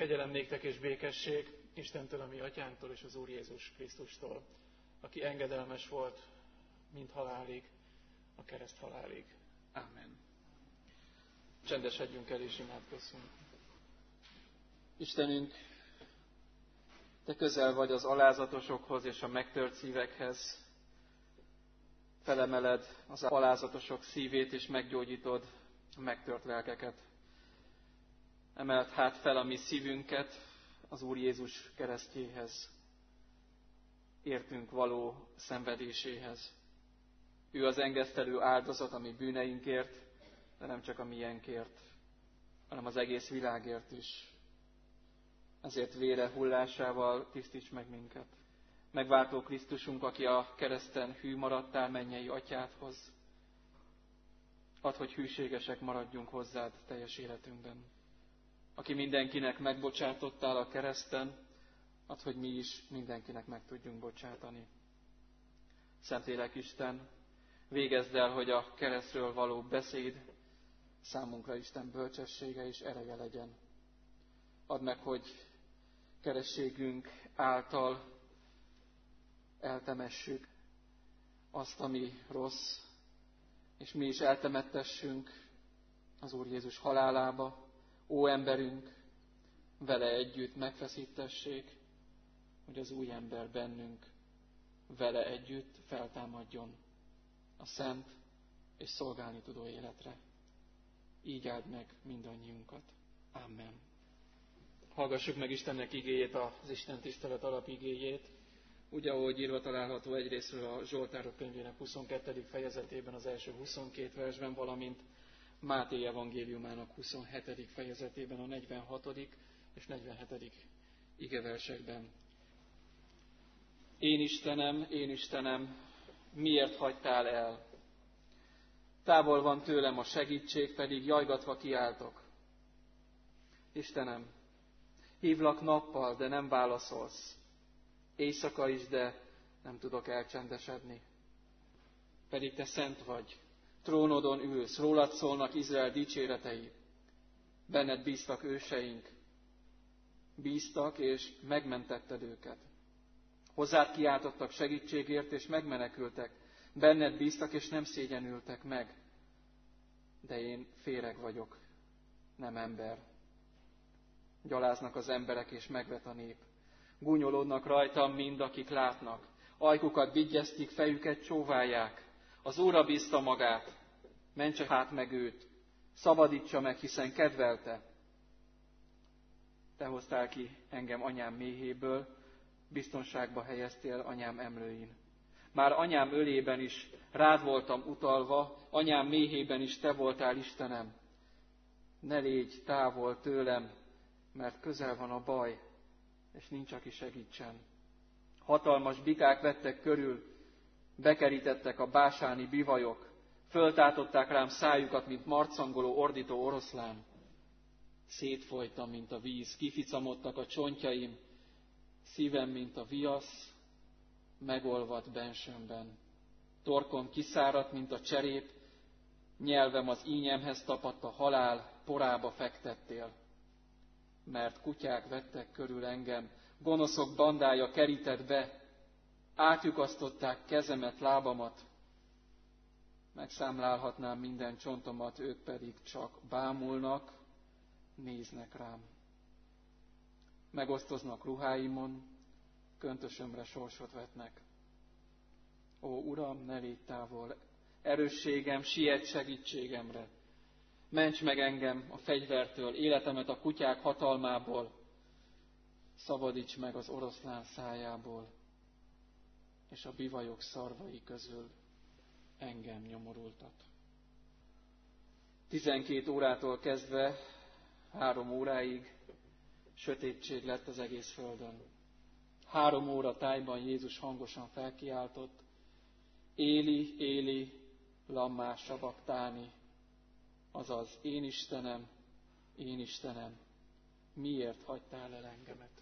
Kegyelem néktek és békesség Istentől, a mi atyánktól és az Úr Jézus Krisztustól, aki engedelmes volt mind halálig, a kereszt halálig. Amen. Csendesedjünk el és imádkozzunk. Istenünk, Te közel vagy az alázatosokhoz és a megtört szívekhez. Felemeled az alázatosok szívét és meggyógyítod a megtört lelkeket. Emeld hát fel a mi szívünket az Úr Jézus keresztjéhez, értünk való szenvedéséhez. Ő az engesztelő áldozat a mi bűneinkért, de nem csak a miénkért, hanem az egész világért is. Ezért vére hullásával tisztíts meg minket. Megváltó Krisztusunk, aki a kereszten hű maradtál mennyei atyádhoz, add, hogy hűségesek maradjunk hozzád teljes életünkben. Aki mindenkinek megbocsátottál a kereszten, add, hogy mi is mindenkinek meg tudjunk bocsátani. Szentlélek Isten, végezd el, hogy a keresztről való beszéd számunkra Isten bölcsessége és ereje legyen. Add meg, hogy kerességünk által eltemessük azt, ami rossz, és mi is eltemettessünk az Úr Jézus halálába. Ó emberünk, vele együtt megfeszítessék, hogy az új ember bennünk vele együtt feltámadjon a szent és szolgálni tudó életre. Így áld meg mindannyiunkat. Amen. Hallgassuk meg Istennek igéjét, az Isten tisztelet alapigéjét, úgy, ahogy írva található egyrészről a Zsoltárok könyvének 22. fejezetében, az első 22 versben, valamint Máté evangéliumának 27. fejezetében, a 46. és 47. igeversekben. Én Istenem, miért hagytál el? Távol van tőlem a segítség, pedig jajgatva kiáltok. Istenem, hívlak nappal, de nem válaszolsz. Éjszaka is, de nem tudok elcsendesedni. Pedig te szent vagy, trónodon ülsz, rólad szólnak Izrael dicséretei. Benned bíztak őseink, bíztak és megmentetted őket. Hozzád kiáltottak segítségért és megmenekültek. Benned bíztak és nem szégyenültek meg. De én féreg vagyok, nem ember. Gyaláznak az emberek és megvet a nép. Gúnyolódnak rajtam mind, akik látnak. Ajkukat vigyeztik, fejüket csóválják. Az Úrra bízta magát. Mentse hát meg őt. Szabadítsa meg, hiszen kedvelte. Te hoztál ki engem anyám méhéből, biztonságba helyeztél anyám emlőin. Már anyám ölében is rád voltam utalva, anyám méhében is te voltál Istenem. Ne légy távol tőlem, mert közel van a baj, és nincs, aki segítsen. Hatalmas bikák vettek körül, bekerítettek a básáni bivajok, föltátották rám szájukat, mint marcangoló, ordító oroszlán. Szétfolytam, mint a víz, kificamodtak a csontjaim, szívem, mint a viasz, megolvadt bensőmben. Torkom kiszáradt, mint a cserép, nyelvem az ínyemhez tapadt, a halál porába fektettél. Mert kutyák vettek körül engem, gonoszok bandája kerített be, átlyukasztották kezemet, lábamat. Megszámlálhatnám minden csontomat, ők pedig csak bámulnak, néznek rám. Megosztoznak ruháimon, köntösömre sorsot vetnek. Ó, Uram, ne légy távol, erősségem, siess segítségemre. Ments meg engem a fegyvertől, életemet a kutyák hatalmából, szabadíts meg az oroszlán szájából, és a bivajok szarvai közül engem nyomorultat. 12 órától kezdve 3 óráig sötétség lett az egész földön. 3 óra tájban Jézus hangosan felkiáltott: Éli, Éli, lammá sabaktáni, azaz én Istenem, miért hagytál el engemet?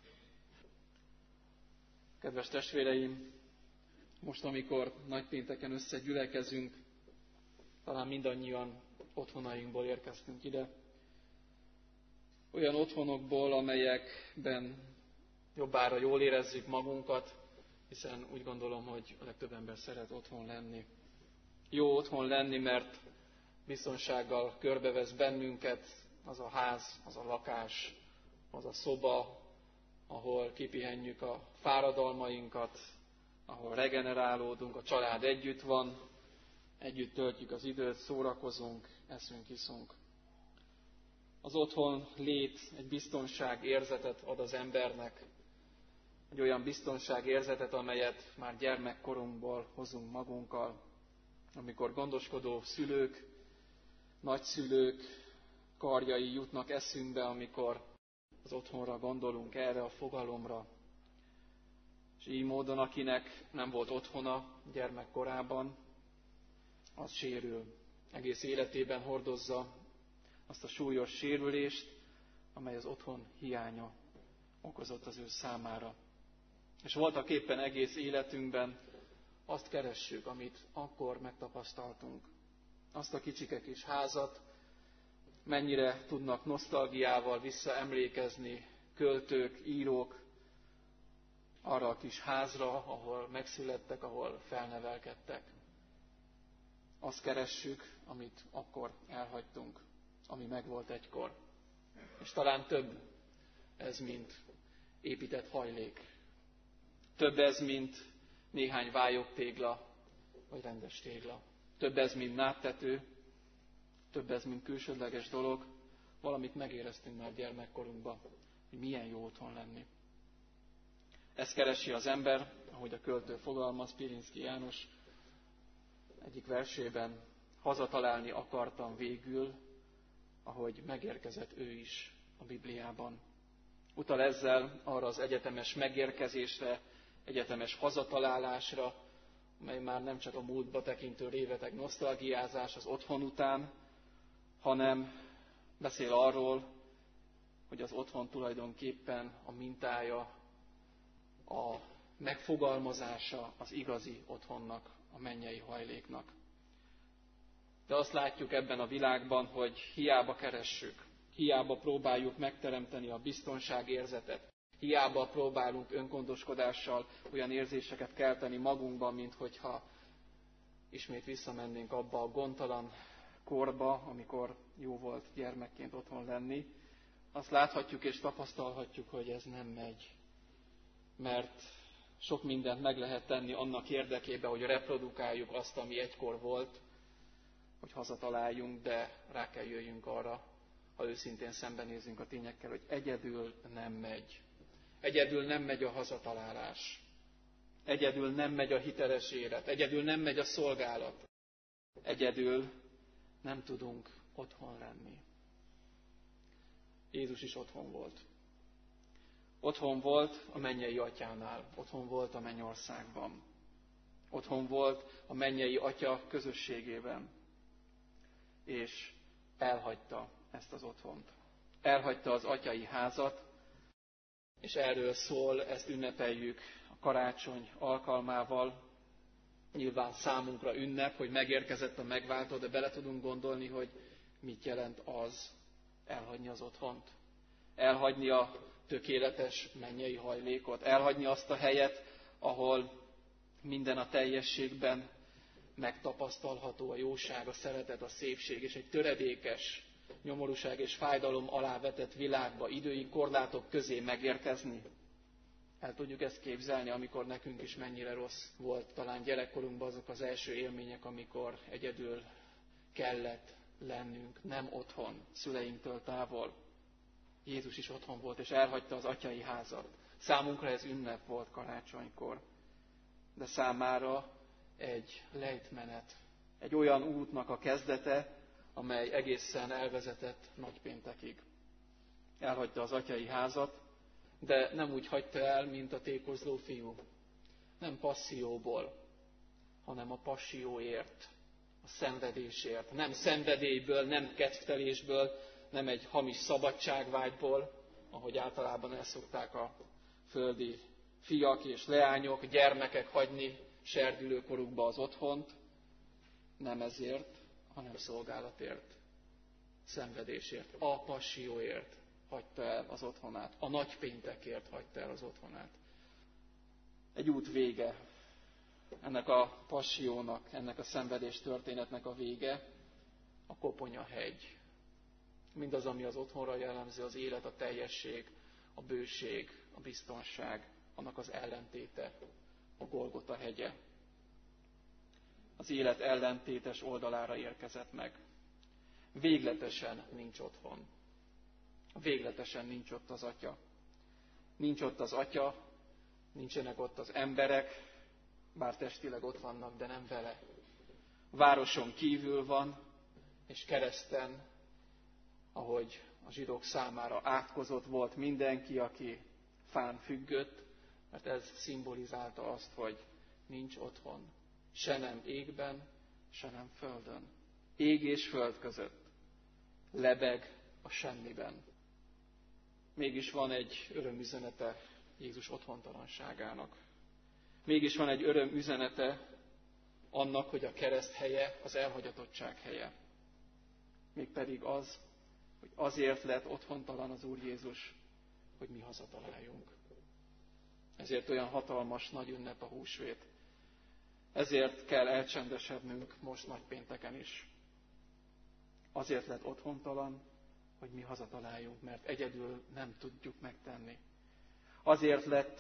Kedves testvéreim, most, amikor nagypénteken összegyülekezünk, talán mindannyian otthonainkból érkeztünk ide, Olyan otthonokból, amelyekben jobbára jól érezzük magunkat, hiszen úgy gondolom, hogy a legtöbb ember szeret otthon lenni. Jó otthon lenni, mert biztonsággal körbevesz bennünket az a ház, az a lakás, az a szoba, ahol kipihenjük a fáradalmainkat, ahol regenerálódunk, a család együtt van, együtt töltjük az időt, szórakozunk, eszünk, iszunk. Az otthon lét egy biztonságérzetet ad az embernek, egy olyan biztonságérzetet, amelyet már gyermekkorunkból hozunk magunkkal, amikor gondoskodó szülők, nagyszülők karjai jutnak eszünkbe, amikor az otthonra gondolunk, erre a fogalomra. És így módon, akinek nem volt otthona gyermekkorában, az sérül. Egész életében hordozza azt a súlyos sérülést, amely az otthon hiánya okozott az ő számára. És voltak éppen egész életünkben azt keressük, amit akkor megtapasztaltunk. Azt a kicsike kis házat, mennyire tudnak nosztalgiával visszaemlékezni költők, írók arra a kis házra, ahol megszülettek, ahol felnevelkedtek. Azt keressük, amit akkor elhagytunk, ami megvolt egykor. És talán több ez, mint épített hajlék. Több ez, mint néhány vályogtégla, vagy rendes tégla. Több ez, mint nádtető, több ez, mint külsődleges dolog. Valamit megéreztünk már gyermekkorunkban, hogy milyen jó otthon lenni. Ezt keresi az ember, ahogy a költő fogalmaz, Pirinszky János egyik versében, hazatalálni akartam végül, ahogy megérkezett ő is a Bibliában. Utal ezzel arra az egyetemes megérkezésre, egyetemes hazatalálásra, mely már nem csak a múltba tekintő réveteg nosztalgiázás az otthon után, hanem beszél arról, hogy az otthon tulajdonképpen a mintája, a megfogalmazása az igazi otthonnak, a mennyei hajléknak. De azt látjuk ebben a világban, hogy hiába keressük, hiába próbáljuk megteremteni a biztonságérzetet, hiába próbálunk öngondoskodással olyan érzéseket kelteni magunkban, mint hogyha ismét visszamennénk abba a gondtalan korba, amikor jó volt gyermekként otthon lenni. Azt láthatjuk és tapasztalhatjuk, hogy ez nem megy. Mert sok mindent meg lehet tenni annak érdekében, hogy reprodukáljuk azt, ami egykor volt, hogy hazataláljunk, de rá kell jöjjünk arra, ha őszintén szembenézünk a tényekkel, hogy egyedül nem megy. Egyedül nem megy a hazatalálás. Egyedül nem megy a hiteles élet. Egyedül nem megy a szolgálat. Egyedül nem tudunk otthon lenni. Jézus is otthon volt. Otthon volt a mennyei atyánál. Otthon volt a mennyországban. Otthon volt a mennyei atya közösségében. És elhagyta ezt az otthont. Elhagyta az atyai házat, és erről szól, ezt ünnepeljük a karácsony alkalmával. Nyilván számunkra ünnep, hogy megérkezett a megváltó, de bele tudunk gondolni, hogy mit jelent az elhagyni az otthont. Elhagyni a tökéletes mennyei hajlékot. Elhagyni azt a helyet, ahol minden a teljességben megtapasztalható, a jóság, a szeretet, a szépség, és egy töredékes nyomorúság és fájdalom alá vetett világba, idői korlátok közé megérkezni. El tudjuk ezt képzelni, amikor nekünk is mennyire rossz volt talán gyerekkorunkban azok az első élmények, amikor egyedül kellett lennünk, nem otthon, szüleinktől távol. Jézus is otthon volt, és elhagyta az atyai házat. Számunkra ez ünnep volt karácsonykor, de számára egy lejtmenet, egy olyan útnak a kezdete, amely egészen elvezetett nagypéntekig. Elhagyta az atyai házat, de nem úgy hagyta el, mint a tékozló fiú. Nem passzióból, hanem a passió-ért, a szenvedésért. Nem szenvedélyből, nem kedvtelésből, nem egy hamis szabadságvágyból, ahogy általában el szokták a földi fiak és leányok, gyermekek hagyni serdülőkorukba az otthont. Nem ezért, hanem szolgálatért, szenvedésért, a passió-ért, hagyta el az otthonát. A nagypéntekért hagyta el az otthonát. Egy út vége. Ennek a passiónak, ennek a szenvedés történetnek a vége a Koponya-hegy. Mindaz, ami az otthonra jellemző, az élet, a teljesség, a bőség, a biztonság, annak az ellentéte, a Golgota hegye. Az élet ellentétes oldalára érkezett meg. Végletesen nincs otthon. Végletesen nincs ott az Atya. Nincs ott az Atya, nincsenek ott az emberek, bár testileg ott vannak, de nem vele. Városon kívül van, és kereszten, ahogy a zsidók számára átkozott volt mindenki, aki fán függött, mert ez szimbolizálta azt, hogy nincs otthon. Se nem égben, se nem földön. Ég és föld között. Lebeg a semmiben. Mégis van egy örömüzenete Jézus otthontalanságának. Mégis van egy örömüzenete annak, hogy a kereszt helye az elhagyatottság helye. Mégpedig az, hogy azért lett otthontalan az Úr Jézus, hogy mi hazataláljunk. Ezért olyan hatalmas, nagy ünnep a húsvét. Ezért kell elcsendesednünk most nagypénteken is. Azért lett otthontalan, hogy mi hazataláljunk, mert egyedül nem tudjuk megtenni. Azért lett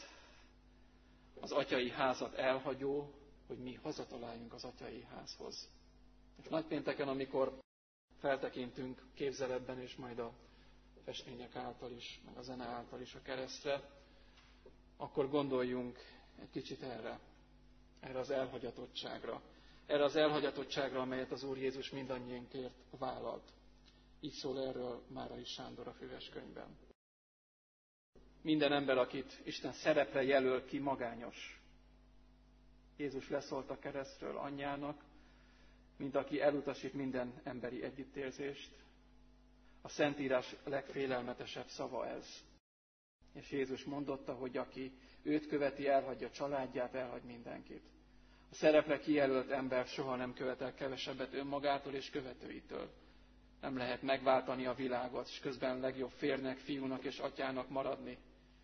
az atyai házat elhagyó, hogy mi hazataláljunk az atyai házhoz. És nagypénteken, amikor feltekintünk képzeletben, és majd a festmények által is, meg a zene által is a keresztre, akkor gondoljunk egy kicsit erre az elhagyatottságra. Erre az elhagyatottságra, amelyet az Úr Jézus mindannyiunkért vállalt. Így szól erről Márai Sándor a Füveskönyvben. Minden ember, akit Isten szerepre jelöl ki, magányos. Jézus leszólt a keresztről anyjának, mint aki elutasít minden emberi együttérzést. A Szentírás legfélelmetesebb szava ez. És Jézus mondotta, hogy aki őt követi, elhagyja családját, elhagy mindenkit. A szerepre kijelölt ember soha nem követel kevesebbet önmagától és követőitől. Nem lehet megváltani a világot, és közben legjobb férnek, fiúnak és atyának maradni.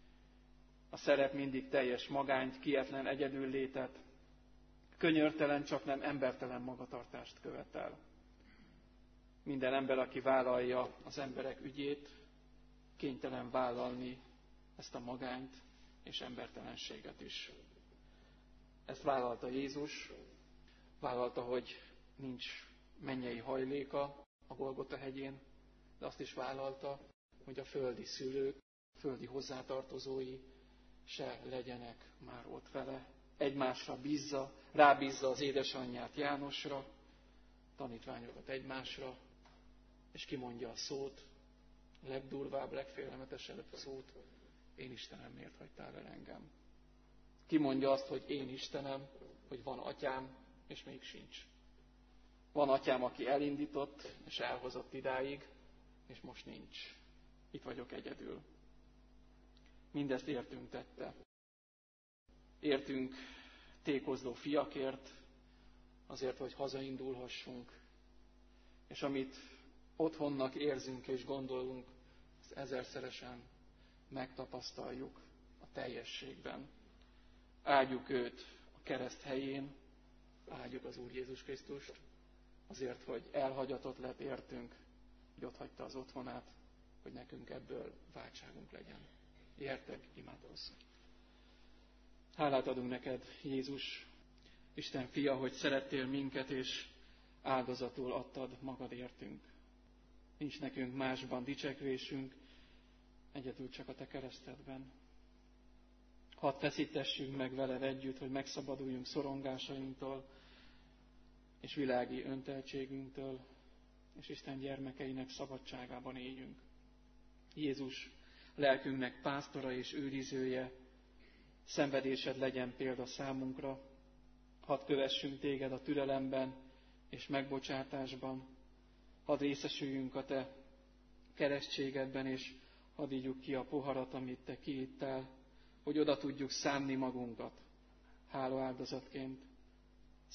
A szerep mindig teljes magányt, kietlen egyedüllétet, könyörtelen, csak nem embertelen magatartást követel. Minden ember, aki vállalja az emberek ügyét, kénytelen vállalni ezt a magányt és embertelenséget is. Ezt vállalta Jézus, vállalta, hogy nincs mennyei hajléka a Golgota hegyén, de azt is vállalta, hogy a földi szülők, a földi hozzátartozói se legyenek már ott vele. Egymásra bízza, rábízza az édesanyját Jánosra, tanítványokat egymásra, és kimondja a szót, a legdurvább, legfélelmetesebb szót: én Istenem, miért hagytál el engem? Kimondja azt, hogy én Istenem, hogy van atyám, és még sincs. Van atyám, aki elindított, és elhozott idáig, és most nincs. Itt vagyok egyedül. Mindezt értünk tette. Értünk tékozló fiakért, azért, hogy hazaindulhassunk, és amit otthonnak érzünk és gondolunk, ezt ezerszeresen megtapasztaljuk a teljességben. Áldjuk őt a kereszt helyén, áldjuk az Úr Jézus Krisztust, azért, hogy elhagyatott lett értünk, hogy ott hagyta az otthonát, hogy nekünk ebből váltságunk legyen. Gyertek, imádkozzunk! Hálát adunk neked, Jézus, Isten fia, hogy szerettél minket, és áldozatul adtad magad értünk. Nincs nekünk másban dicsekvésünk, egyedül csak a te keresztedben. Hadd feszítessünk meg veled együtt, hogy megszabaduljunk szorongásainktól és világi önteltségünktől, és Isten gyermekeinek szabadságában éljünk. Jézus, lelkünknek pásztora és őrizője, szenvedésed legyen példa számunkra. Hadd kövessünk téged a türelemben és megbocsátásban. Hadd részesüljünk a te keresztségedben, és hadd ígyjuk ki a poharat, amit te kiittál, hogy oda tudjuk szánni magunkat hálaáldozatként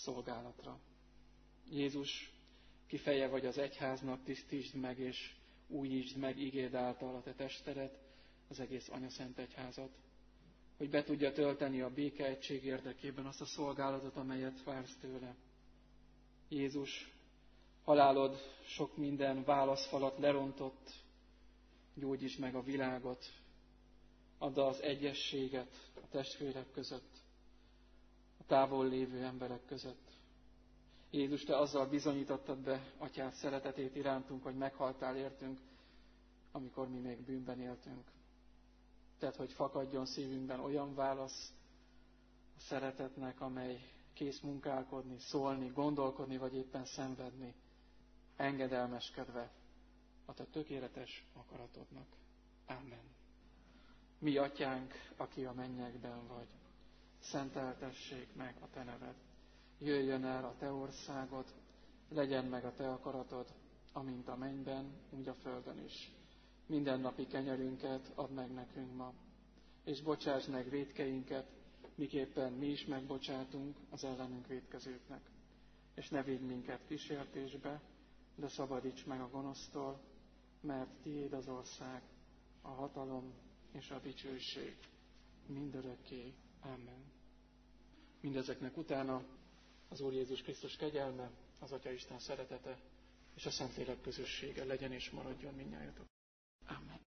szolgálatra. Jézus, ki feje vagy az egyháznak, tisztítsd meg, és újítsd meg igéd által a te testedet, az egész Anyaszent Egyházat, hogy be tudja tölteni a békeegység érdekében azt a szolgálatot, amelyet vársz tőle. Jézus, halálod sok minden válaszfalat lerontott, gyógyítsd meg a világot, add az egyességet a testvérek között, a távol lévő emberek között. Jézus, te azzal bizonyítottad be Atyád szeretetét irántunk, hogy meghaltál értünk, amikor mi még bűnben éltünk. Tehát, hogy fakadjon szívünkben olyan válasz a szeretetnek, amely kész munkálkodni, szólni, gondolkodni, vagy éppen szenvedni, engedelmeskedve a te tökéletes akaratodnak. Ámen. Mi Atyánk, aki a mennyekben vagy, szenteltessék meg a te neved. Jöjjön el a te országod, legyen meg a te akaratod, amint a mennyben, úgy a földön is. Mindennapi kenyerünket add meg nekünk ma, és bocsáss meg vétkeinket, miképpen mi is megbocsátunk az ellenünk vétkezőknek. És ne vigy minket kísértésbe, de szabadíts meg a gonosztól, mert tiéd az ország, a hatalom és a dicsőség mindörökké. Amen. Mindezeknek utána az Úr Jézus Krisztus kegyelme, az Atyaisten szeretete és a Szentlélek közössége legyen és maradjon mindnyájatok. Amen.